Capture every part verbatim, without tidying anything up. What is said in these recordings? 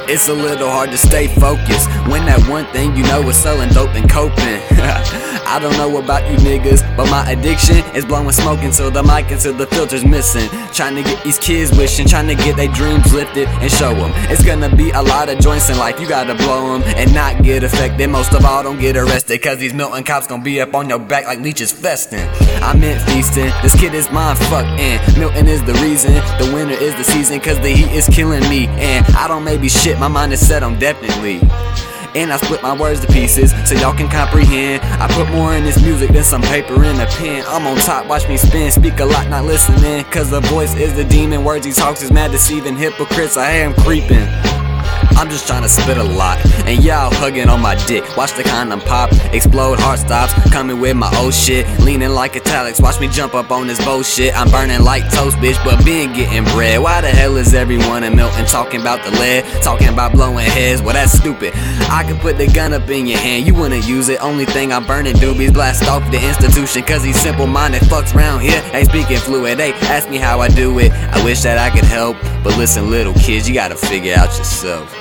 It's a little hard to stay focused when that one thing you know is selling dope and coping. I don't know about you niggas, but my addiction is blowing smoke until the mic until the filter's missing. Trying to get these kids wishing, trying to get their dreams lifted and show them it's gonna be a lot of joints in life. You gotta blow them and not get affected. Most of all, don't get arrested, cause these Milton cops gon' be up on your back like leeches festin'. I meant feasting, this kid is mind fucked, and Milton is the reason. The winter is the season, cause the heat is killing me. And I don't maybe shit, my mind is set on definitely. And I split my words to pieces so y'all can comprehend. I put more in this music than some paper and a pen. I'm on top, watch me spin, speak a lot, not listening. Cause the voice is the demon, words he talks is mad, deceiving hypocrites, I am creeping. I'm just trying to spit a lot, and y'all hugging on my dick. Watch the condom pop, explode, heart stops. Coming with my old shit, leaning like italics. Watch me jump up on this bullshit. I'm burning like toast, bitch, but been getting bread. Why the hell is everyone in Milton talking about the lead? Talking about blowing heads, well that's stupid. I could put the gun up in your hand, you wouldn't use it. Only thing I'm burning doobies, blast off the institution. Cause these simple-minded fucks round here ain't speaking fluid. They ask me how I do it, I wish that I could help. But listen little kids, you gotta figure out yourself.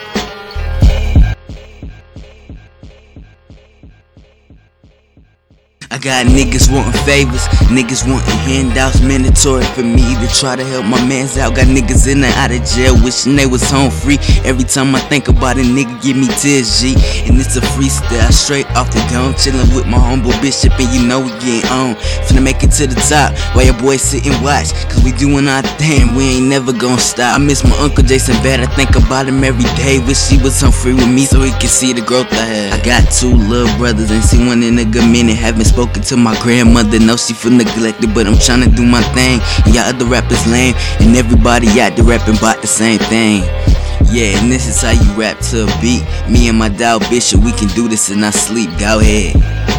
I got niggas wanting favors, niggas wanting handouts, mandatory for me to try to help my mans out. Got niggas in and out of jail wishing they was home free. Every time I think about it, nigga give me tears, G. And it's a freestyle straight off the dome, chillin' with my homeboy Bishop, and you know we getting on. Finna make it to the top while your boys sit and watch, cause we doing our thing, we ain't never gonna stop. I miss my Uncle Jason bad, I think about him every day. Wish he was home free with me so he can see the growth I had. I got two little brothers, ain't seen one in a good minute. Haven't spoken to my grandmother, know she feel neglected, but I'm tryna do my thing. And y'all other rappers lame, and everybody out there rapping about the same thing. Yeah, and this is how you rap to a beat. Me and my dog Bishop, we can do this in our sleep. Go ahead.